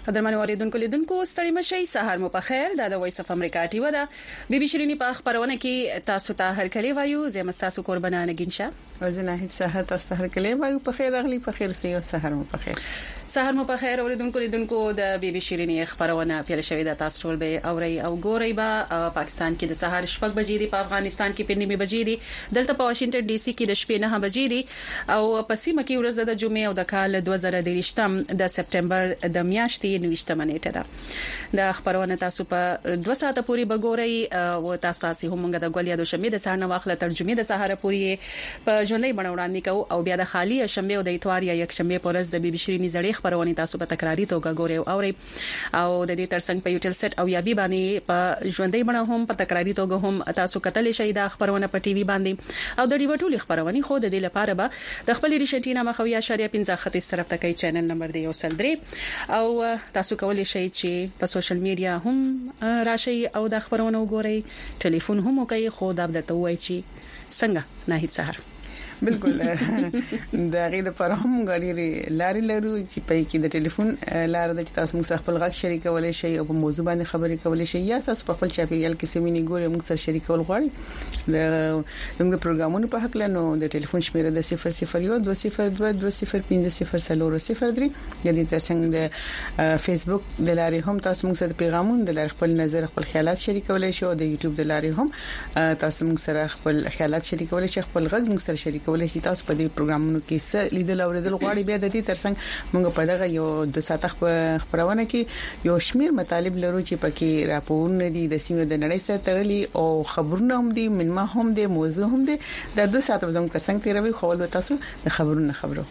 قدرمن اوریدونکو لیدونکو ستړي مشي سهار مو په خیر د وایس اف امریکا ټیو دا بي بي شيريني په خبرونه کې تاسو ته هر کلی وایو زم تاسو قربانانه ګنشه وزنه هیڅ سهار تاسو هر کلی وایو په خیر اغلی په خیر سي سهار مو په خیر سهار مو په خیر اوریدونکو لیدونکو د بي بي شيريني خبرونه پیل شوې د تاسو ټول به اوري او ګوري با پاکستان کې د سهار شپږ بجې دی په افغانستان کې 5 بجې دی دلته په واشنگټن ډي سي کې د شپې 9 بجې دی او په سیمه کې ورځ د جمعې او د کال 2023 د سپټمبر د میاشتې 29 منېټه ده د خبرونه تاسو په 2 ساعته پوری بګورئ او تاسو هم د غولیا د شمې د سهار واخله ترجمه د سهار پوری په ژوندۍ بڼه وړاندې کوو او بیا د خالی شنبه او د اتوار یا یک شنبه پورز د بي بي شيريني زړې خبرونه تاسو په تکراری توګه ګورئ او د دې ترڅنګ په یوټل سټ او یا بي باندې په ژوندۍ بڼه هم په تکراری توګه هم تاسو کتل شئ د خبرونه په ټي وي باندې او د ډیو ټولي خبرونه خو د دې لپاره به د خپل ریشنټینا مخویا شریعه 15 خطي طرف ته کوي چینل نمبر دی او سلدري او تاسو کولی شئ چې په سوشل میډیا هم راشي او د خبرونو وګورئ ټلیفون هم کوي خو دا د توای چې څنګه نه هیڅ سحر بالکل دا غي د پرهم غړي لاري لرو چې په کې د ټلیفون لار د تاسو موږ خپل غږ شریکولای شي او په موضوع باندې خبرې کولای شي یا تاسو په خپل چاپیریال کې سیمینی ګوري موږ سره شریکول غواړي د پروګرامونو په حق لنو د ټلیفون شمیره د 001 202 205 د دې ترڅنګ د فیسبوک د لاري هم تاسو موږ سره پیغامونه د خپل نظر خپل خیالات شریکولای شي او د یوټیوب د لاري هم تاسو موږ سره خپل خیالات شریکولای شي خپل غږ موږ سره کولای شي تاسو په دې پروګرامونو کې څه لیدل او لیدل غواړي بیا د دې ترڅنګ موږ په دغه یو د ساعت خبرونه کې یو شمیر مطالب لرو چې پکې راپورونه دي د سیمې د نړۍ سره تړلي او خبرونه هم دي منما هم دي موضوع هم دي د 2 ساعت زموږ ترڅنګ تیروي خو ول تاسو د خبرو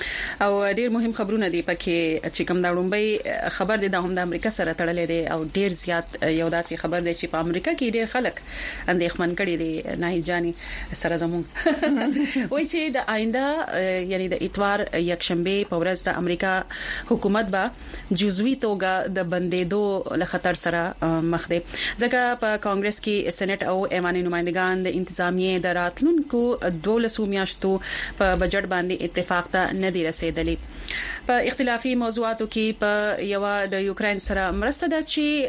او ډیر مهم خبرونه دي پکې چې کوم دا وړاندې خبر دي د هم د امریکا سره تړلې دي او ډیر زیات یو داسې خبر دی چې په امریکا کې ډیر خلک اندېښمن کړي دي نه جاني سره زموږ وایي چې د آینده یعنی د اتوار یک شنبه په ورځ د امریکا حکومت به جزوي توګه د بندیدو له خطر سره مخ دي ځکه په کانګرس کې سېنات او ایواني نمائندگان د انتظامیه د راتلونکو 12 میاشتو په بجټ باندې اتفاق ته نه دی رسیدلی په اختلافي موضوعاتو کې په یو د یوکرين سره مرسته ده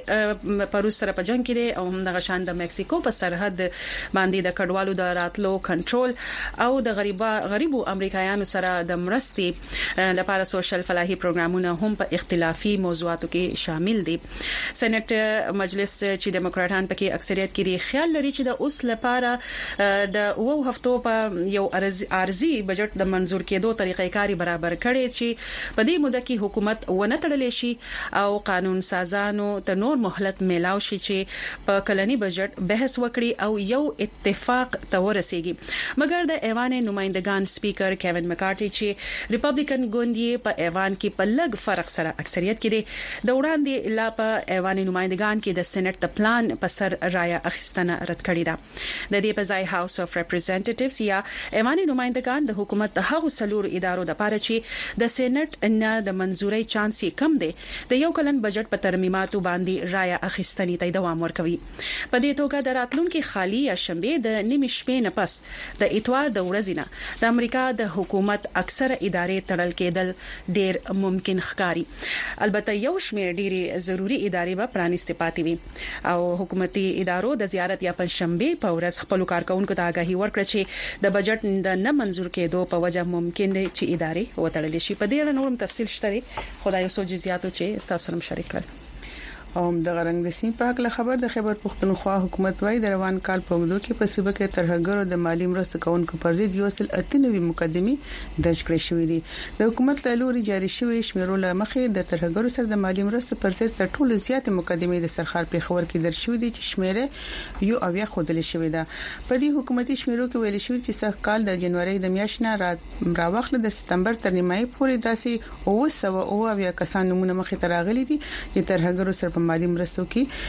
چې په روس سره په جنگ کې دي او هم د غشان د مکسیکو په سرحد باندې د کډوالو د راتلو کنټرول او د غریبو امریکایانو سره د مرستې لپاره سوشل فلاحي پروګرامونه هم په اختلافي موضوعاتو کې شامل دي سېنات مجلس چې دیموکراتان پکې اکثریت کې خیال لري چې د اوس لپاره د وو هفتو په یو ارزي بجټ د منزور کېدو طریقې کاری برابر کړي چې په دې موده کې حکومت ونه تړلې شي او قانون سازانو ته نور مهلت میلاو شي چې په کلنی بجټ بحث وکړي او یو اتفاق ته ورسیږي مګر د ایوان نمائندگان سپیکر کیوین مکارټي چې ریپبلیکن ګوندې په ایوان کې په لږ فرق سره اکثریت کې دي د وړاندې لا په ایوان نمائندگان کې د سېنات د پلان په سر رايه اخیستنه رد کړې ده د دې په ځای هاوس اف ریپرزنټیټیوز یا ایوان نمائندگان د حکومت د هغو سلور ادارو د لپاره چې د سېنات نه د منزوري چانس کم دی د یو کلن بجټ په ترمیماتو باندې رائے اخیستنې ته دوام ورکوي په دې توګه د راتلونکو خالی شنبه د نیمه شپې نه پس د اتوار د ورځې نه د امریکا د حکومت اکثره ادارې تړل کېدل ډیر ممکن ښکاري البته یو شمېر ډيري ضروری ادارې به پرانیستي پاتې وي او حکومتي ادارو د زیارت یا پنځشنبه په ورځ خپل کارکونکو ته آگاهي ورکړه چې د بجټ د نه منزور کېدو په وجه ممکن دی چې ادارې وتړل شي په دې اړه نورم تفصیل شته خدای اوسو جزئیاتو چې تاسو سره شریک کړل او د غرنګ د سیم پاک له خبر د خبر پښتونخوا حکومت وايي د روان کال په وګړو کې په صوبه کې ترهګرو د مالی مرستو کوونکو پر ضد یو سل 98 مقدمې درج کړې شوې دي د حکومت له لوري جاري شوی شمیرو له مخې د ترهګرو سره د مالی مرستو پر ضد تر ټولو زیات مقدمې د سرخار په خبر کې درج شوې دي چې شمیره یو اویا خودل شوې ده په دې حکومتي شمیرو کې ویل شوی چې سږ کال د جنوري د میاشتې نه راوخله د سپتمبر تر نیمایي پورې داسې 900 کسان نمونه مخې ته راغلي دي چې ترهګرو سره مالی مرستو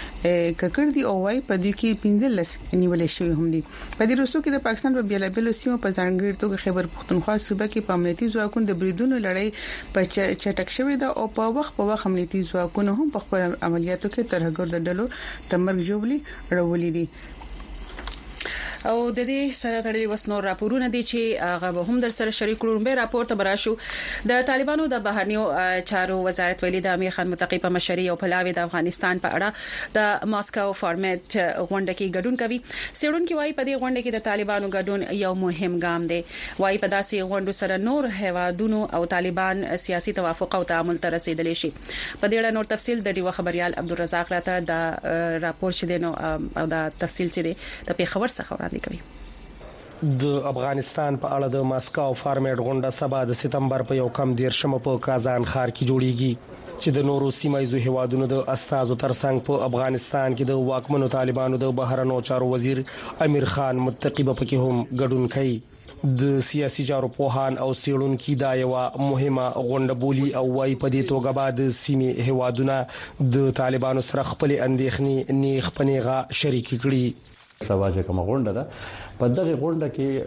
کې ککړ دي او وايي په دې کې 15 نیولې شوی هم دي په دې وروسته کې د پاکستان په بیلابیلو سیمو په ځانګړي توګه خیبر پختونخوا صوبه کې په امنیتي ځواکونو د بریدونو لړۍ په چټک شوې ده او په وخت امنیتي ځواکونو هم په خپل عملیاتو کې ترهګر د ډلو تمرګ جوړلي راولې دي او د دې سره تړلي وسنور راپورونه دي چې هغه به هم در سره شریک کړو. به راپور ته براشو. د طالبانو د بهرنیو چارو وزارت ویلي د امیر خان متقی په مشرۍ او پلاوی د افغانستان په اړه د ماسکو فارمیټ غونډه کې ګډون کوي. سیړونکو وايي په دې غونډه کې د طالبانو ګډون یو مهم ګام دی. وايي په داسې غونډو سره نور هوادونو او طالبان سیاسي توافق او تعامل ته رسیدلی شي. په دې اړه نور تفصيل د ډیو خبريال عبدالرزاق راته د راپور شیدنو او د تفصیل چې دی د پیښور څخه وړاندې کوي. د افغانستان په اړه د ماسکو فارمیټ غونډه سبا د سپتمبر په 1 په کازان ښار کې جوړیږي چې د نورو سیمایي هیوادونو د استازو ترڅنګ په افغانستان کې د واکمنو طالبانو د بهرنیو چارو وزیر امیر خان متقی په کې هم ګډون کوي. د سیاسي چارو پوهان او سیړونکو دا یو مهمه غونډه بولی او وايي په دې توګه بعد سیمې هیوادونه د طالبانو سره خپل اندېښنې نیغ پنیغه شریک کړي. سواجه کوم غونډه ده په دغه غونډه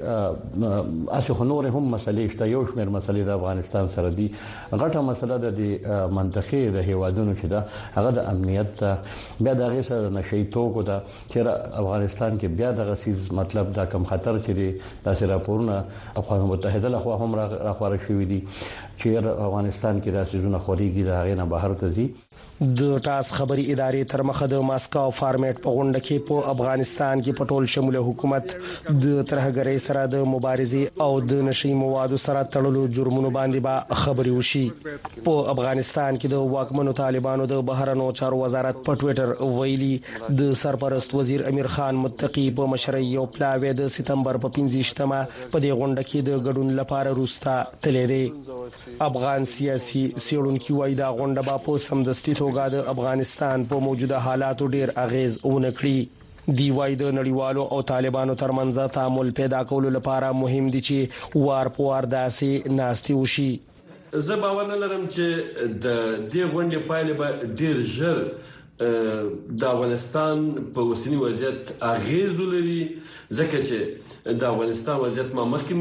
کې اسه نور هم مسلې شته. یو شمېر مسلې د افغانستان سره دي. غټه مسله د منطقې د هیوادونو چې ده هغه د امنیت بیا د غیسه نشي توګه ده چې افغانستان کې بیا د غسیز مطلب دا کم خطر چې دي تاسو راپورونه اقوام متحده له خوا هم راخوره شوې دي چې افغانستان کې د سيزونه خوريږي د هغه نه بهر ته ځي. د تاس خبري ادارې تر مخه د ماسکو فارمیټ په غونډه کې په افغانستان کې پټول شموله حکومت د ترهګرۍ سره د مبارزې او د نشي موادو سره تړلو جرمونو باندې با خبري وشي. په افغانستان کې د واکمنو طالبانو د بهرنیو چارو وزارت په ټوئیټر ویلي د سرپرست وزیر امیر خان متقی په مشرۍ او پلاوی د سپتمبر په 15مه په دې غونډه کې د ګډون لپاره روستا تللی دی. افغان سیاسي سیړونکو وايي دا غونډه با په سمدستي توګه د افغانستان په موجوده حالاتو ډیر اغیز ونکړي. دی وايي د نړیوالو او طالبانو ترمنځ تعامل پیدا کولو لپاره مهم دي چې وار په وار داسې ناستي وشي. زه باور نه لرم چې د دې غونډې پایله به ډیر ژر د افغانستان په وسنی وضعیت اغیز ولري ځکه چې د افغانستان وضعیت ما مخکې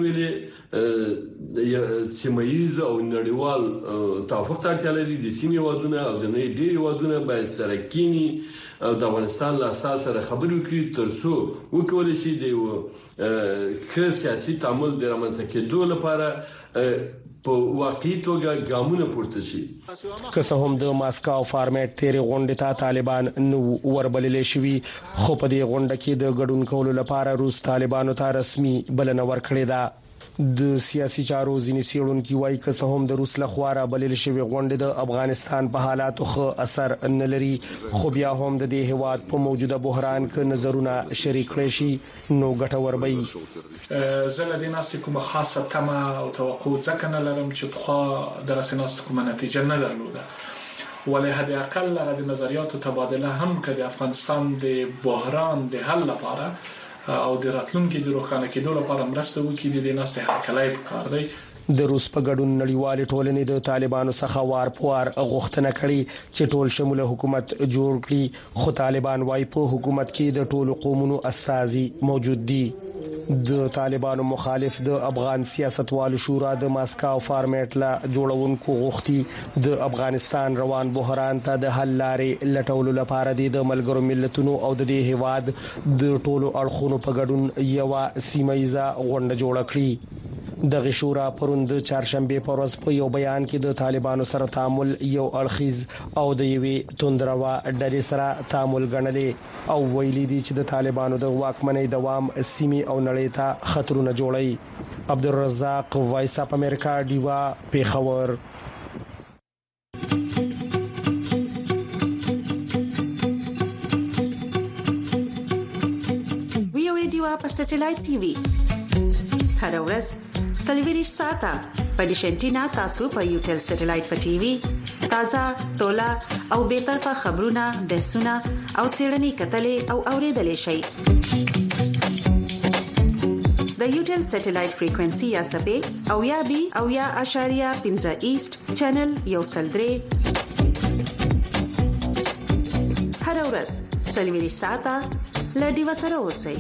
ویلي سیمایي او نړیوال توافق ته اړتیا لري. د سیمې وادونه او د نړۍ ډېری وادونه باید سره کینی او د افغانستان له اساس سره خبرې وکړي ترڅو وکول شي د ښه سیاسي تعامل د رامنځته کېدو لپاره په واقعي توګه ګامونه پورته شي. که څه هم د ماسکو فارمیټ تیرې غونډې ته طالبان نو وربللې شوي خو په دې غونډه کې د ګډون کولو لپاره روس طالبانو ته رسمي بلنه ورکړې ده. د سیاسي چارو ځینې سیړونکو وايي که څه هم د روس له خوا بلل شوی غونډه د افغانستان په حالاتو ښه اثر نه لري خو بیا هم د دې هواد په موجوده بحران کې نظرونه شریک کړي شي نو ګټور وي. زه له دې ناستې کومه خاصه تمه او توقع ځکه نه لرم چې په دغه ناستې کومه نتیجه نه درلوده ولې حد اقل د نظریاتو تبادله هم که د افغانستان د بحران د حل لپاره او د راتلونکي د روښانه کېدو لپاره مرسته وکړي د ناستې حقلای پکار دی. د روس په ګډون نړیوال ټولنې د طالبانو څخه وار په وار غوښتنه کړې چې ټول شموله حکومت جوړ کړي خو طالبان وايي په حکومت کې د ټولو قومونو استازي موجود دي. د طالبانو مخالف د افغان سیاستوالو شورا د ماسکو فارمیټ لا جوړونکو غوښتي د افغانستان روان بحران ته د حل لارې لټولو لپاره د ملګرو ملتونو او د دې هواد د ټولو اړخونو په ګډون یو سیمایي غونډه جوړ کړي. د غشورا پروند چهارشنبه پر ورځ په یو بیان کې د طالبانو سره تعامل یو اړخیز او د یوې توندروا ډلې سره تعامل غنلې او ویلي دي چې د طالبانو د واکمنۍ دوام سیمې او نړۍ ته خطرونه جوړي. عبدالرزاق وایس اپ امریکا دیوا پیښور. ویو ریډیو په سټلایټ ټي وي هر ورځ سلویریش ساته په ډیشنټینا تاسو په یوټل سټلایټ په ټي وي تازه ټولا او به طرفه خبرونه بحثونه او سیړنی کتلې او اوریدلې شي. د یوټل سټلایټ فریکوئنسي یا سپې او یا بي او یا اشاریه 15 ایست چینل یو سلدري هر ورځ سلویریش ساته لډي وسره اوسئ.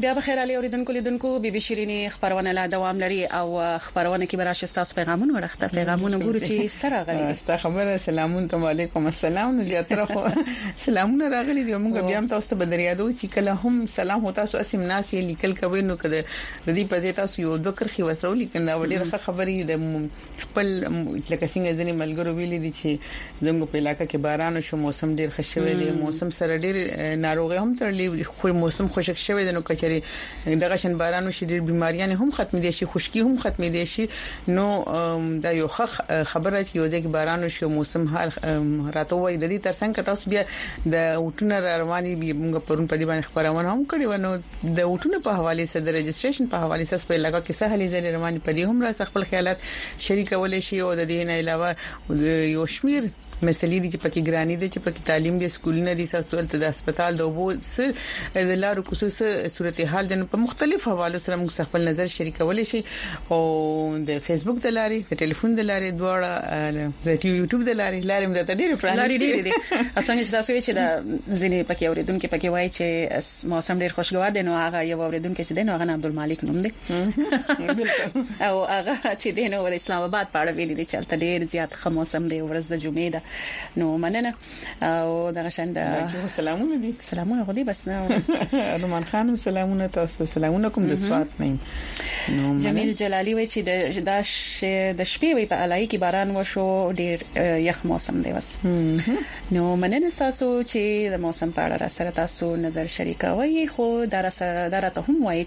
بیا بخیر علي اوریدونکو لیدونکو بي بي شيريني خبرونه لا دوام لري او خبرونه کې براشه تاسو پیغامونه ورخته پیغامونه ګورو چې سره غلي تاسو خبره سلامون ته وعليكم السلام زیاتره خو سلامونه راغلي دي موږ بیا هم تاسو ته بدریادو چې کله هم سلام هوتا سو اسیم ناس یې لیکل کوي نو کده د دې په ځای تاسو یو دوه کرخي وسرو لیکن دا وړي خبري د خپل لکه څنګه ځنی ملګرو ویلي دي چې زموږ په علاقې کې باران شو موسم ډیر خوشوي دی موسم سره ډیر ناروغي هم ترلې خو موسم خوشک شوی دی نو کچري دغه شن بارانو شي ډیر بيماریاں هم ختمې دي شي خشکی هم ختمې دي شي نو دا یو خبره چې یو د بارانو شو موسم حال راته وای د دې ترڅنګ تاسو بیا د وټونه رواني موږ پرون په دې باندې خبرونه هم کړې ونو د وټونه په حواله سره د رجستریشن په حواله سره په لګه کې سهلي ځلې رواني په دې هم را خپل خیالات شریکول شي او د دې نه علاوه یو شمیر مسلې دي چې پکې ګرانی دي چې پکې تعلیم دي سکولونه دي ساسولت د هسپتال د وبو سر د لارو خصوصي صورتحال د په مختلف حوالو سره موږ خپل نظر شریکول شي او د فیسبوک د لارې د ټلیفون د لارې دواړه د یوټیوب د لارې د تدیر فرانسې لارې دي اسانه چې تاسو چې د ځینې پکې اوریدونکو پکې وایي چې موسم ډیر خوشگوار دی نو هغه یو اوریدونکو چې دی نو هغه عبدالمالک نوم دی او هغه چې دی نو د اسلام آباد په اړه ویلي دي چې تل ډیر زیات ښه موسم دی ورځ د جمعې ده نو مننه او دغه شند سلامونه دي سلامونه غوډي بس نه ارمان خانم سلامونه تاسو سلامونه کوم د سوات نه نو جمیل جلالی وای چې د شپې وی په علای کې باران وشو ډیر یخ موسم دی بس نو مننه تاسو چې د موسم په اړه سره تاسو نظر شریکوي خو در سره درته هم وای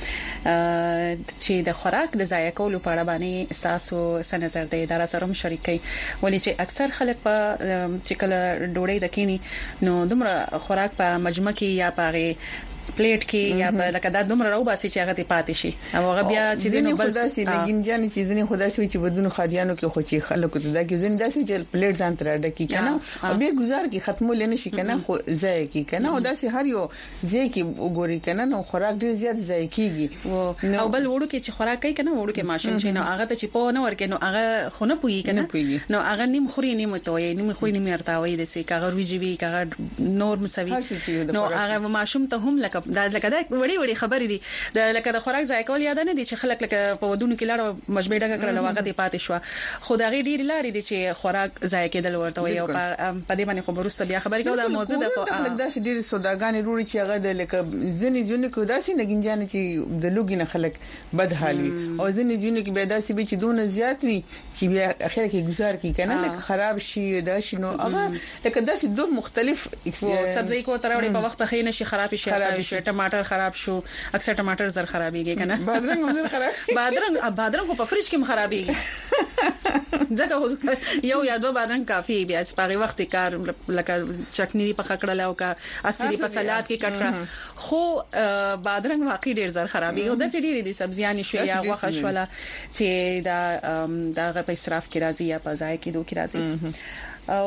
چې د خوراک د ضایع کولو په اړه باندې تاسو څه نظر دی در سره هم شریکي ولې چې اکثر خلک په چې کله ډوړې د کینی نو دومره خوراک په مجمع کې یا په پلیټ کې یا په لکه دا دومره راو باسي چې هغه ته پاتې شي او هغه بیا چې دینو بل څه لګین جان چې دینه خدای سوي چې بدون خادیانو کې خو چې خلکو ته دا کې زین داسې چې پلیټ ځان تر ډکی کنه او به گزار کې ختمول نه شي کنه خو ځای کې کنه او داسې هر یو ځای کې وګوري کنه نو خوراک ډیر زیات ځای کیږي او بل وړو کې چې خوراک کوي کنه وړو کې ماشوم چې نو هغه ته چې په نه ورکې نو هغه خو نه پوي کنه نو هغه نیم خوري نیم توي نیم خو نیم ارتاوي د سې کاغه روجي کاغه نور مسوي نو هغه ماشوم ته هم لکه وړي خبرې دي لکه د خوراک ځای کول یاد نه دي چې خلک لکه په ودونو کې لاړ مجبور ډګه کړل واغه دی پاتې شو خو دا غي ډیر لاري دي چې خوراک ځای کېدل ورته وي او په دې باندې خبرو سره بیا خبرې کوو دا موضوع ده خو داسې ډیر سوداګانې روړي چې هغه د لکه ځنې ځنې کو داسې نګینجان چې د لوګي نه خلک بد حال وي او ځنې ځنې کې به داسې به چې دونه زیات وي چې بیا اخر کې گزار کی کنه لکه خراب شي دا شنو هغه لکه داسې دوه مختلف سبزی کو تراوړي په وخت په خینه شي خراب شي ټماټر خراب شو اکثر ټماټر زر خرابيږي کنه بادرنګ هم زر خراب بادرنګ په فریج کې هم خرابيږي ځکه یو یا دوه بادرنګ کافي بیا چې په وخت کار لکه چټنی په خکړه لاو کا اصلي په سلاد کې کټره خو بادرنګ واقعي ډیر زر خرابيږي او د ډېری دي سبزيان شو یا واخه شولا چې دا په اسراف کې راځي یا په ځای کې دوه کې راځي او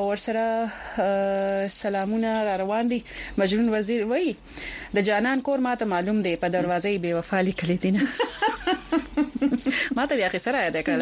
ورسره سلامونه روان دي مجنون وزیر وای د جانان کور ماته معلوم دی په دروازې بے وفا لیکل دي نه ماته د اخر سره د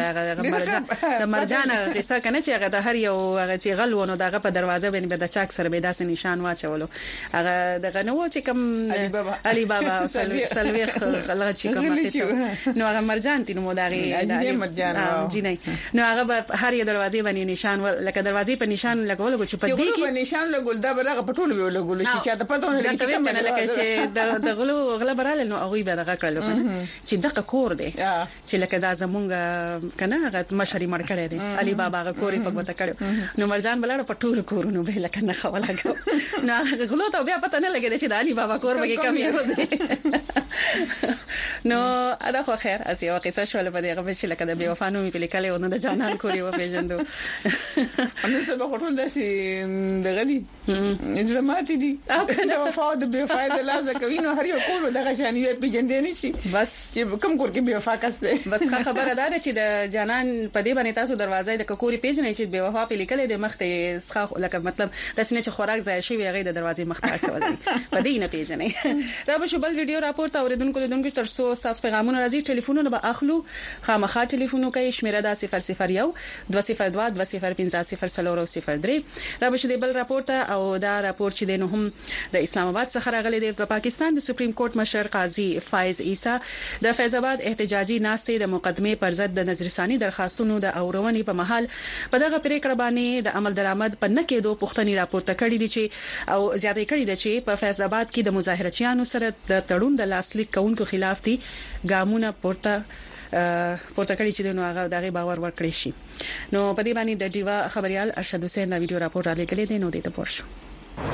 مرجان قصه کنه چې هغه د هر یو هغه چې غلونو دغه په دروازه باندې د چاک سره به داسې نشان واچولو هغه دغه نو چې کوم علي بابا سلوي خلک چې کوم نو هغه مرجان تینو مداري د مرجان جنې نو هغه په هر یو دروازه باندې نشان لکه دروازه په نشان لګول چې په دې کې نشان لګول دا بلغه پټول وی لګول چې چا ته پته نه لګي لکه چې د غلو براله نو هغه به دغه کړل چې دغه کور دی چې لکه دا زمونږ کنه هغه مشري مړ کړی دی علي بابا هغه کوري په وته کړو نو مرجان بلاړ په ټول کورونو به لکه نه خولاګو نو غلو ته بیا پته نه لګی چې د علي بابا کور به کمی دی نو ادا خو خیر اسی او قصه شول په دغه چې لکه د بے وفانو په لیکل او نه د جانان کوري و پیژندو نو څه به خټول داسي دغه دي اجرامات دي د وفا د بے وفا د لازم کوي نو هر یو کور دغه شان یې پیژندې نشي بس چې کوم کور کې بے وفا کس بس خبره ده چې د جانان په دې باندې تاسو دروازه د ککوري پیژنې چې به وفا په لیکل د مخته څخه لکه مطلب د سینې چې خوراک ځای شي ویغه د دروازې مخته اچول په دې نه پیژنې را به شبل ویډیو راپورټ اوریدونکو دونکو تر څو تاسو پیغامونه راځي ټلیفونونه به اخلو خامخا ټلیفونو کوي شمیره دا 001 202 205 را به شدي بل راپورټ او دا راپورټ چې د هم د اسلام آباد څخه راغلي د پاکستان د سپریم کورټ مشر قاضي فایز عیسی د فیض آباد احتجاجي ناستې د مقدمه پر ضد د نظرثاني درخواستونو د اورونې په محل په دغه پریکړه باندې د عمل درآمد په نکېدو پښتني راپورټه کړې دي چې او زیاتې کړې دي چې په فیض آباد کې د مظاهرچیانو سره د تړون د لاسلیک کوونکو خلاف دي ګامونه پورته کړی چې نو هغه دغه باور ورکړي شي نو په دې باندې د دیوا خبريال ارشد حسین دا ویډیو راپور را لګلې دی نو دې ته پورشو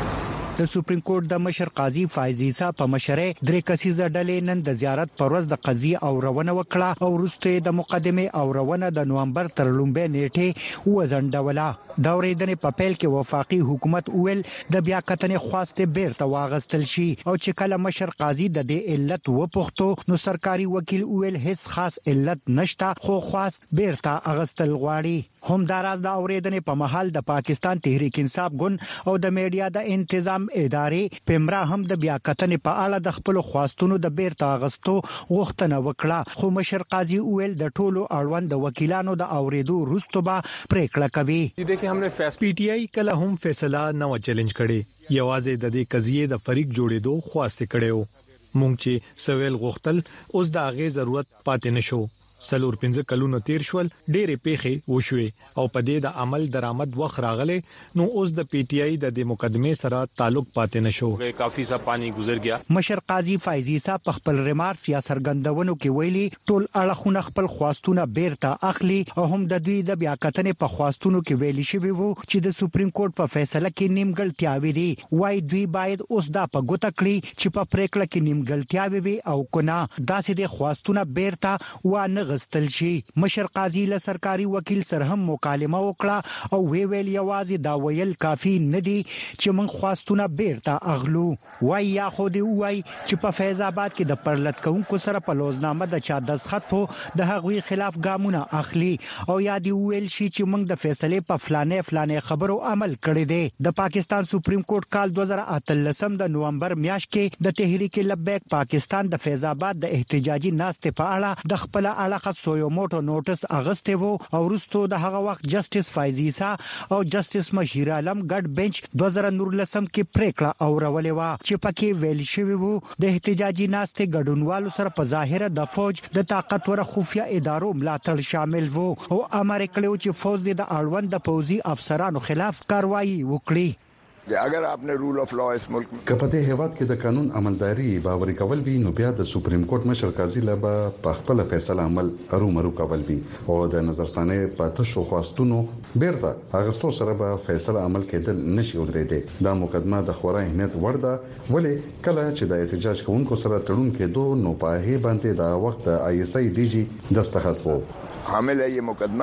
د سپریم کورټ د مشر قاضي فایز عیسی په مشره درې کسیزه ډلې نن د زیارت پر ورځ د قضیه او روانه وکړه او وروسته د مقدمه او روانه د نومبر تر لومبه نیټه وزنډوله دا ورېدنې په پیل کې وفاقي حکومت ویل د بیا کتنې خواسته بیرته واغستل شي او چې کله مشر قاضي د دې علت وپوښتو نو سرکاري وکیل ویل هیڅ خاص علت نشته خو خاص بیرته اغستل غواړي هم دراز د اورېدنې په محل د پاکستان تحریک انصاف ګوند او د میډیا د انتظام ادارې پمرا هم د بیا کتنې په اړه د خپل خواستونو د بیرته اغستو غوښتنه وکړه خو مشر قاضي ویل د ټولو اړوند وکیلانو د اوریدو وروسته به پریکړه کوي دیکھیں ہم نے پی ٹی آئی کله هم فیصله نو چیلنج کړي یوازې د دې قضیه د فریق جوړېدو خواسته کړو مونږ چې سویل غوښتل اوس د هغه ضرورت پاتې نشو سلور 15 کلونو تیر شول ډېرې پیښې وشوي او په دې د عمل درآمد وخت راغله نو اوس د پی ټی آئی د مقدمه سره تعلق پاتې نشو کافي سا پانی گزر گیا مشر قاضي فایز عیسی په خپل ریمارکس یا سرګندونو کې ویلي ټول اړخونه خپل خواستونه بیرته اخلي او هم د دوی د بیا کتنې په خواستونو کې ویلي شوی وو چې د سپریم کورټ په فیصله کې نیمګړتیاوې دي وای دوی باید اوس دا په ګوته کړی چې په پریکړه کې نیمګړتیاوې وي او کنه داسې د خواستونه بیرته و غستل شي مشر قاضي له سرکاري وکیل سره هم مکالمه وکړه او ویل یوازې دا ویل کافي نه دي چې من خواستونه بیرته اغلو وای یا خو دی وای چې په فیض آباد کې د پرلط کوونکو سره په لوزنامه د چا دسخط په د هغوی خلاف ګامونه اخلي او یا دی ویل شي چې موږ د فیصله په فلانه خبرو عمل کړی دی د پاکستان سپریم کورټ کال 2013 د نومبر میاشت کې د تحریک لبیک پاکستان د فیض آباد د احتجاجي ناستې په اړه د خپل علاقه یو موټو نوټس اغسته وو او وروسته د هغه وخت جسټس فایز عیسی او جسټس مشیر عالم ګډ بنچ 2019 کې پریکړه اورولې و چې پکې ویل شوی وو د احتجاجي ناستې ګډونوالو سره په ظاهره د فوج د طاقتور خفیه ادارو ملاتړ شامل وو او امر کړو چې فوج د اړوند د پوځي افسرانو خلاف کاروایی وکړي اگر आपने rule of law इस मुल्क में کپته هیواد کې د قانون عملداري باور کول وی نو بیا د سپریم کورټ مشر قاضي لبا په خپل فیصله عمل ارومرو کول وی او د نظرثانه پاتې شو خواستونو بیرته اغستو سره به فیصله عمل کېدل نشي ودرېده دا مقدمه د خورا اهمیت ورده ولی کله چې د احتجاج کوونکو سره تړون کېدو نو په هغه باندې د وخت آی اس آی ډي جی دستخط وو حامل ہے یہ مقدمہ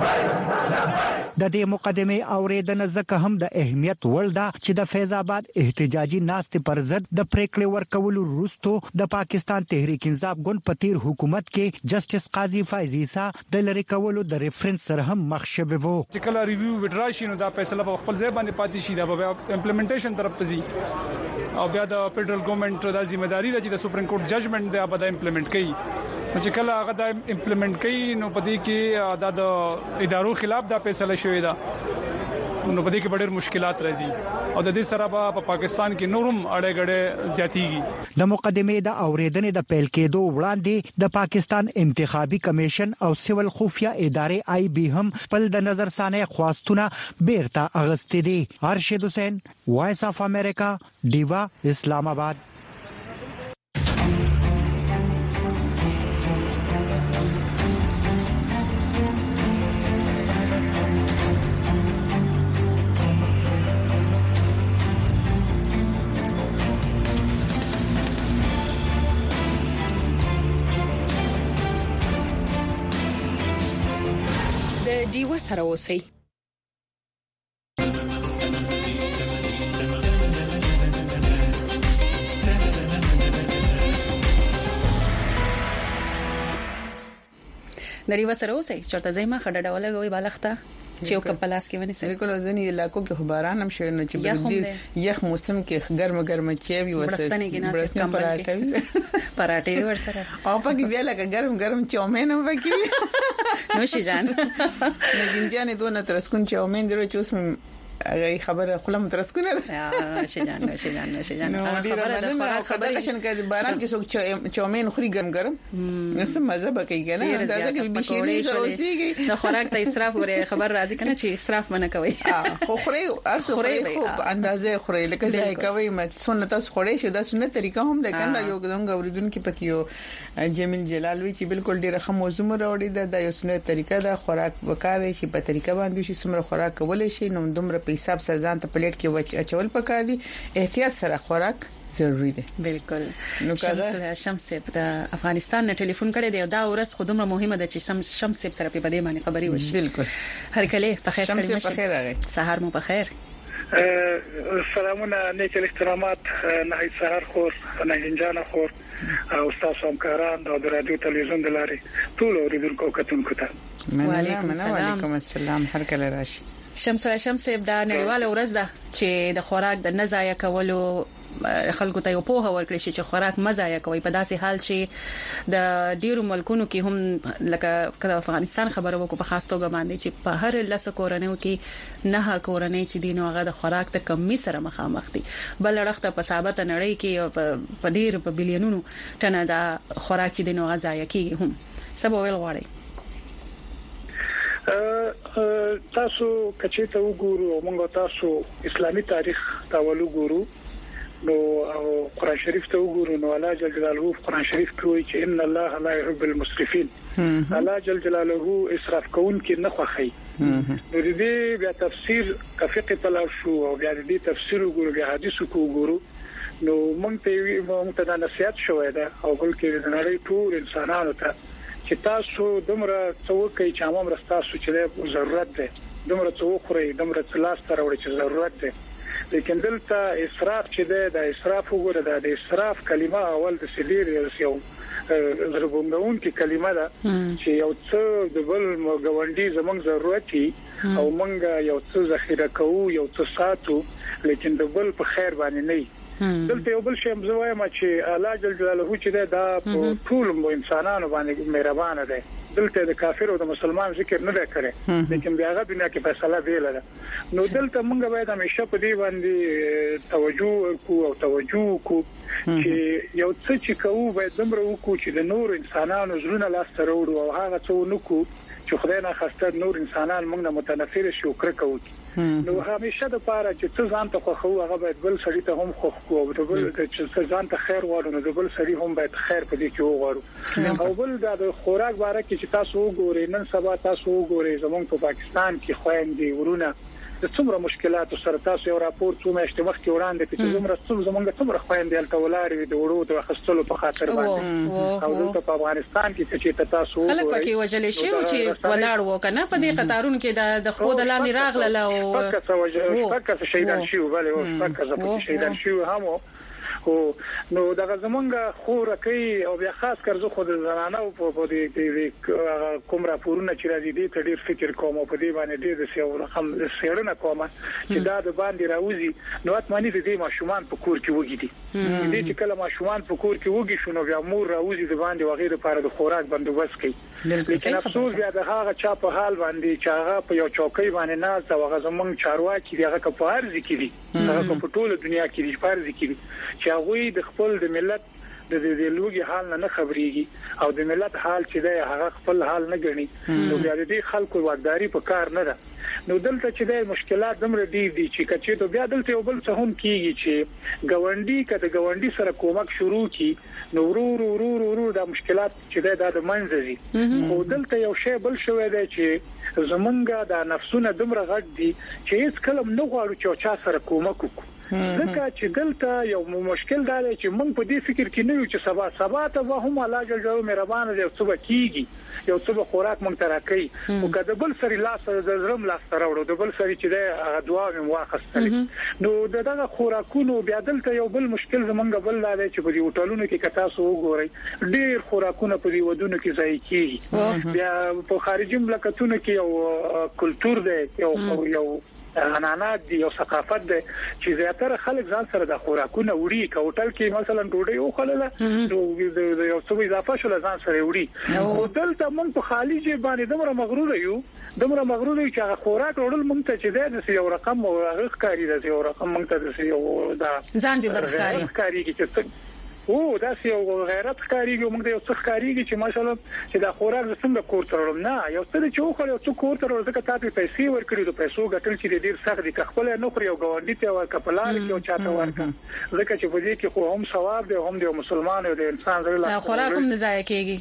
د دې مقدمه اوریدنه ځکه هم د اهمیت ولدا چې د فیض آباد احتجاجي ناستې پر ضد د پریکړې ورکولو وروسته د پاکستان تحریک انصاف ګوند په تیر حکومت کې جسټس قاضي فایز عیسی د لری کولو د ریفرنس سره هم مخ شوی وو چې کله ریویو وډراشي نو دا فیصله په خپل ځای باندې پاتې شي دا به امپلیمنټیشن طرف ته ځي او بیا د فدرل ګورنمنت د ځمېداري د سپریم کورټ ججمنټ دی به دا امپلیمنټ کوي چې کله هغه دا امپلیمنټ کوي نو پدې کې د ادارو خلاف دا فیصله شوې ده نو پدې کې ډېر مشکلات راځي او د دې سره په پاکستان کې نورم اړه غړې زیاتېږي د مقدمه د اوریدنې د پیل کېدو وړاندې د پاکستان انتخابي کمیشن او سیول خفیه ادارې آی بي هم خپل د نظرثانه خواستونه بیرته اغستې دي ارشد حسین وایس اف امریکا دیوا اسلام آباد دیو سره اوسئ نړۍ وسره اوسې چرته زما خډډه ولګوي بالښت چې یو کپلاس کې ونی سي بالکل ځنی علاقو کې خبران هم شوی نو چې بلدي یخ موسم کې ګرم چای وي وسه برستنې کې ناس کمبل کې پراټې ورسره او پکې بیا لکه ګرم چاومین هم پکې نو شي جان لکه جان دونه ترسکون چاومین درو چې اوس هغه خبره خپل ترسکونه ده شي جان خبره ده خبره شن کې باران کې څوک چاومین خوري ګرم نو سم مزه بکې کنه دا ځکه به شیرین سره اوسېږي د خوراک ته اسراف وره خبر راځي کنه چې اسراف منه کوي خو خوري ارسه خوري په اندازې خوري لکه ځای کوي مې سنت تاسو خوري شو دا سنت طریقه هم ده کنه یو کوم غوړیدون کې پکې یو جمیل جلال وی چې بالکل ډیره خمو زموږ راوړي دا یو سنت طریقه ده خوراک وکړي چې په طریقه باندې شي سمره خوراک کولای شي نو دومره په حساب سره ځان ته پلیټ کې اچول پکار دي احتیاط سره خوراک ضروری دی بالکل نو شمس د افغانستان نه ټلیفون کړی دی دا ورځ خودمره مهمه ده چې شمس سره په بده باندې خبري وشي بالکل هر کله په خیر سره مشه سحر مو په خیر سلامونه نیک احترامات نه سحر خور نه انجان خور او تاسو همکاران د رادیو تلویزیون د لارې ټول اوریدونکو کتونکو ته وعلیکم السلام هر کله راشي شمس دا نړیواله ورځ ده چې د خوراک د نزایا کولو خلکو ته یو په ورکړي چې خوراک مزایا کوي په داسې حال چې د ډیرو ملکونو کې هم لکه افغانستان خبرو وکړو په خاص توګه باندې چې په هر لاسه کورنیو کې نه کورنۍ چې دینو هغه د خوراک ته کمی سره مخامخ دي بل رخته په ثابت نړۍ کې په ډیر په بلیونونو ټنه د خوراک چې دینو غذایا کې هم سبب ویل غواړي تاسو کچې ته وګورو موږ تاسو اسلامي تاریخ تاولو ګورو نو قرآن شریف ته وګورو نو الله جل جلاله قرآن شریف کې وایي چې ان الله لا يحب المسرفين الله جل جلاله اسراف کوون کې نه خوښي نو دې بیا تفسیر کفقه تلاش او بیا دې تفسیر وګورو بیا حدیث وګورو نو موږ ته د نصيحت شوې ده او بل کې د نړۍ ټول انسانانو ته چې تاسو دومره څوکۍ چې عام رستاسو چې ضرورت ده دومره څوکري دومره لاس تر وړي چې ضرورت ده لیکن دلته اسراف چې ده د اسراف وګوره د اسراف کلمه اول د سدیر یو ضربونګون کې کلمه ده چې یو څه د بل غونډي زمونږ ضرورتي او مونږ یو څه ذخیره کوو یو څه ساتو لیکن د بل په خیر باندې نه دلته یو بل شی مزوایم چې الله جل جلاله چې دا ټول انسانانو باندې مهربان دی دلته د کافر او د مسلمان ذکر نه کړي لیکن بیا غو دنیا کې فیصله ویل ده نو دلته موږ باید همیشه په دې باندې توجه کو چې یو څه چې کوو باید دمر وکړو چې د نور انسانانو زړونه لاس ته وروړو او هغه څه نکو چې خدای نه خسته نور انسانان موږ نه متنفر شي او کرکه وکړي نو همیشه د پاره چې څه ځان ته خو هغه باید بل سړی ته هم خو او د بل چې ځان ته خیر غواړو نو د بل سړی هم باید خیر په دې کې وغواړو او بل د خوراک باره کې چې تاسو وګورئ نن سبا تاسو وګورئ زمونږ په پاکستان کې خويندې ورونه د څومره مشکلاتو سره تاسو یو راپور څو میاشتې مخکې وړاندې چې زمونږ خويندې الته ولاړې د وړو د خستلو په خاطر باندې او دلته په افغانستان کې چې تاسو وګورئ خلک پکې وجلې شي چې ولاړ وکنه په دې قطارونو کې د خو د لاندې راغله او فکر شهیدان شي بله او فکر شهیدان شي هم نو دغه زمونږ خورکې او بیا خاص کر زه خود زنانه او په دې کوم راپورونه چې راځي دې ته ډیر فکر کوم او په دې باندې ډیر د سیو رقم سیرونه کوم چې دا د باندې راوځي نو اتمنې دې ماشومان په کور کې وګړي دې چې کله ماشومان په کور کې وګړي شنو بیا مور راوځي د باندې وغیرہ لپاره د خوراک بندوبست کوي لیکن افسوس بیا د هغه چا په حال باندې چې هغه په یو چوکۍ باندې ناز او هغه زمونږ چارواکي هغه په ارزي کې دي هغه په ټوله دنیا کې دي په ارزي کې دي چې هغه د خپل د ملت د لوګي حال نه خبريږي او د ملت حال چې دی هغه خپل حال نه ګڼي نو بیا د خلکو واکداري په کار نه ده نو دلته چې د مشکلات دمر دي چې کچې ته بیا دلته یو بل څه هم کیږي چې غونډي کده غونډي سره کومک شروع کی نو ورو د مشکلات چې د منځري خو دلته یو شی بل شوی دی چې زمونږه د نفسونه دمر غږ دي چې هیڅ کلم نه غواړو چې چا سره کومک وکړو ځکه چې دلته یو مشکل دا دی چې موږ په دې فکر کې نه یو چې سبا ته هم الله جل جلاله مهربان دی او څه کیږي یو څه خوراک مونږ ته راکړي او کله بل سری لاس د زرم لاس راوړو د بل سری چې د دعا مې واخستل نو دغه خوراکونو بیا دلته یو بل مشکل زمونږ بل لاره چې په دې هوټلونو کې کتا سو وګورئ ډېر خوراکونه په دې ودونو کې ځای کیږي بیا په خارجي مملکتونو کې یو کلچر دی یو عنعنات دي او ثقافت دي چې زیاتره خلک ځان سره د خوراکونه وړي که هوټل کې مثلا ډوډۍ وخلله نو یو څه اضافه شول ځان سره وړي او دلته موږ په خالي جې باندې دومره مغرور یو چې خوراک وړل موږ ته چې د یو رقم او غخکاری د یو رقم موږ ته د یو دا ځان به برخکاری چې او دا یو غیرت ښکاریږي موږ د یو څه ښکاریږي چې ماشاءالله چې دا خوراک څنګه کور ته وړم نه یو څه چې خو یو څه کور ته ورځه کته په پیسې ورکړي د پیسو ګټل چې ډیر سخت دي خپل نه خوري او ګاونډي ته ورکپلار کې او چاته ورکا ځکه چې په دې کې خو هم ثواب دی هم د مسلمان او د انسان زړه خوراک هم نه ضایع کیږي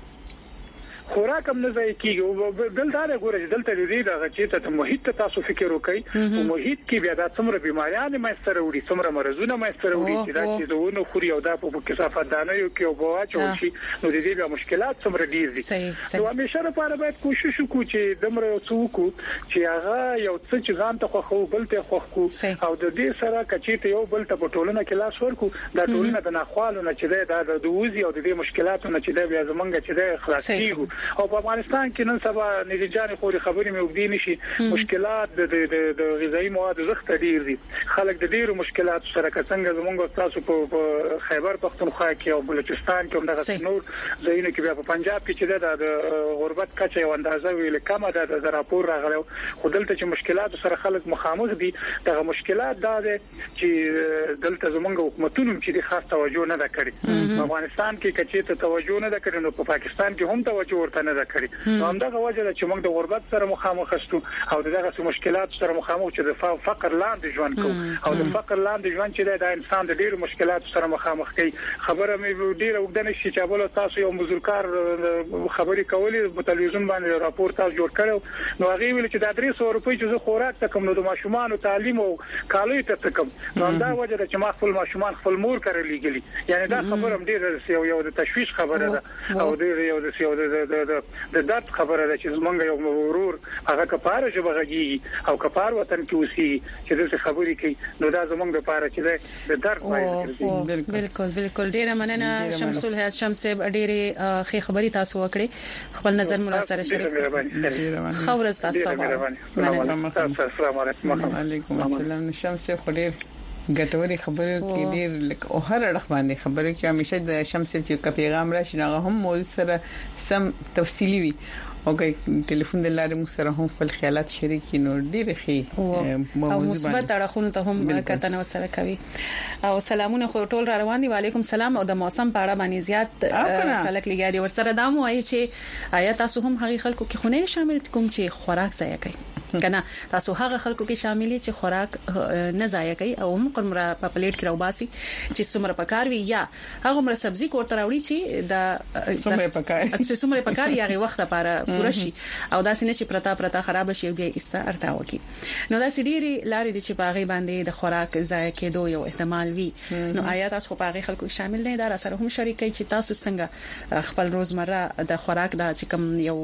خوراک هم نه ځای کیږي او دلته غوړي دلته دې دا چې ته محیط ته تاسو فکر وکړئ او محیط کې بیا د څومره بیماریان مې سره وړي څومره مرزونه مې سره وړي چې دا چې دوه خوري او دا په کثافت دانه یو کې او بواچو شي نو دې بیا مشکلات څومره ډیر دي نو همیشه لپاره باید کوشش وکړو چې دمر یو څوک چې هغه یو څه چې ځان ته خو بل ته خو او د دې سره کچې یو بل ته په ټولنه کې لاس ورکو دا ټولنه د ناخوالو نه چې دا د دوزي او د دې مشکلاتو نه چې دا بیا زمونږ چې دا خلاصيږي او په افغانستان کې نن سبا نتیجې خوري خبرې مې وګدي نشي مشکلات د غذایی مواد زخت ډیر دي خلک د ډیرو مشکلات سره څنګه زمونږ تاسو په خیبر پختونخوا کې او بلوچستان کې هم دغه نور ځایونه کې بیا په پنجاب کې چې د غربت کچه یو اندازه ویل کمه ده د راپور راغلی خو دلته چې مشکلات سره خلک مخامخ دي دغه مشکلات دا ده چې دلته زمونږ حکومتونو چې خاص توجه نه کړی په افغانستان کې کچې ته توجه نه کړی نو په پاکستان کې هم توجه ورته نه کړی نو همدغه وجه چې موږ د غربت سره مخامخ شو او دغه مشکلات سره مخامخ چې د فقر لاندې ژوند کوو او د فقر لاندې ژوند چې د انسان د ډیرو مشکلات سره مخامخ کوي خبره مې ډیره وګدنه شي چې بل تاسو یو مزورکار خبري کولې په تلویزیون باندې راپور تاسو جوړ کړو نو هغه ویل چې د 300 روپۍ چې خوراک تکم نو د ماشومان تعلیم او کالوي ته تکم نو دا وجه چې ما خپل ماشومان خپل مور کړی لګلی یعنی دا خبره هم ډیره یو د تشویش خبره ده او ډیره یو د درد خبره ده چې زمونږ یو ورور هغه کفاره جوړږي او کفار وطن کې اوسي چې دغه خبرې کوي نو دا زمونږ لپاره چې د درد وایي بالکل ډیره مننه شمس الحیات شمس ډیره خې خبري تاسو وکړي خپل نظر مو سره شریک خبر تاسو السلام علیکم السلام شمس خډیر ګټوري خبرو کې ډیر لکه او هر اړه باندې خبرو کې همیشه د شمس چې پیغام راشي هغه هم موضوع سره سم تفصیلی وي او ټلیفون د لارې مو سره هم خپل خیالات شریک نو ډیر ښه او مثبت اړخونه ته هم کتنه سره کوي او سلامونه خو ټول را روان دي وعلیکم السلام او د موسم په اړه باندې زیات خلک لګیا دي ورسره دا مو وایي چې آیا تاسو هم هغه خلکو کې خونه شامل کوم چې خوراک ضایع کوي کنه تاسو هغه خلکو کې شامل چې خوراک نه ضایع کوي او هم قرمره په پلیټ کې راوباسي چې څومره پکار وي یا هغه مر سبزي کوړه راوړي چې د څومره پکار یا غي وخت لپاره پوره شي او دا سینه چې پرتا خراب شي بیا ایسته ارتا وکي نو دا سړي لارې چې باغې باندې د خوراک ضایع کېدو یو احتمال وي نو آیا تاسو په هغه خلکو شامل نه دا سره هم شریک چې تاسو څنګه خپل روزمره د خوراک دا چې کوم یو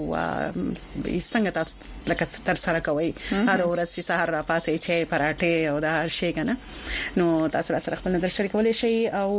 څنګه تاسو لکه تر سره کوي هر ورځ چې سحر را پاسې چې پراټه او دا هر شی کنه نو تاسو سره خپل نظر شریکولای شئ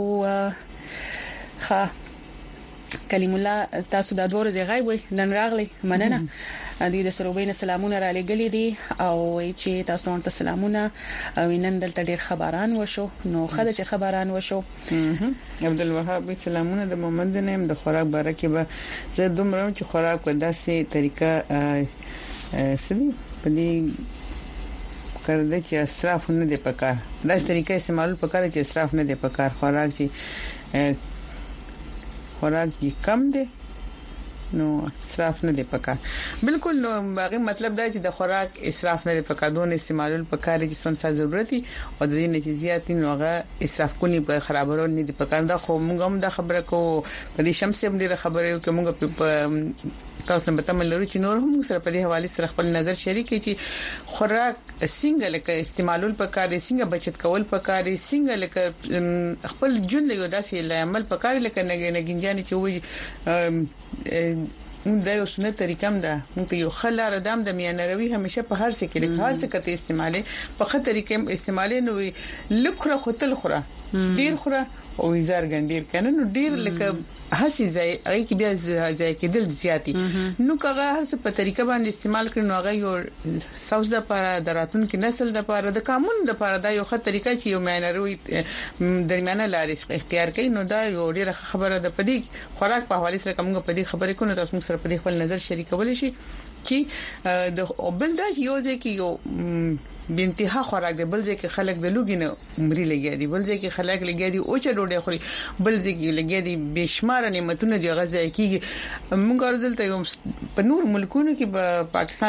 او کلیم الله تاسو د دوه ورځې غایب وي نن راغلی مننه د سروبین سلامونه را لګلې دي او چې تاسو ته سلامونه او نن دلته ډیر خبران وشو نو خدای چې خبران وشو عبد الوهاب سلامونه د محمد نیم د خوراک باره کې به زه دومره چې خوراک په داسې طریقه سړي په دې کړه چې اسراف نه دی پکار داسې طریقې استعمال پکار چې اسراف نه دی پکار خوراک چې کم دی نو اسراف نه دی پکار بالکل نو هغه مطلب دا چې د خوراک اسراف نه دی پکار دون استعمالول پکار چې څنګه ضرورتي او د دې نتیجات نو هغه اسراف کونی په خرابولو نه دی پکار دا خو موږ هم دا خبره کو په دې شمس هم ډیره خبره یو چې موږ تاسو نه تمل لرو چې نور هم سره په دې حواله سره خپل نظر شریک چې خوراک څنګه لکه استعمالول پکار څنګه بچت کول پکار څنګه لکه خپل جون له داسې عمل پکار لکه نه گنجاني چې وي دا یو سنت طریقه ده موږ یو خلار دام د میانروي همیشه په هر څه کې هر څه کته استعماله په خطر طریقې استعماله نو لکه خطل خوره ډیر خوره او زار ګنډیر کنه نو ډیر لکه هسي ځای هغه کې بیا ځای کې دل زیاتی نو کغه هر څه په طریقه باندې استعمال کړي نو هغه یو سوز د لپاره دراتون کې نسل د لپاره د قانون د لپاره دا یو خط طریقه چې یو مینروي درمیانه لارې اختیار کړي نو دا یو ډیره خبره ده په دې خوراک په حواله سره کومه په دې خبرې کو نو تاسو سره په دې خپل نظر شریکول شي چې د بل دا یو ځکه یو بنتها خوراک دی بل ځکه خلک د لوګینه عمرې لګیا دي بل ځکه خلک لګیا دي او چې ډوډۍ خوري بل ځکه لګیا دي بشمار نعمتونه دی غزا کیږي موږ ورته په نور ملکونو کې په پاکستان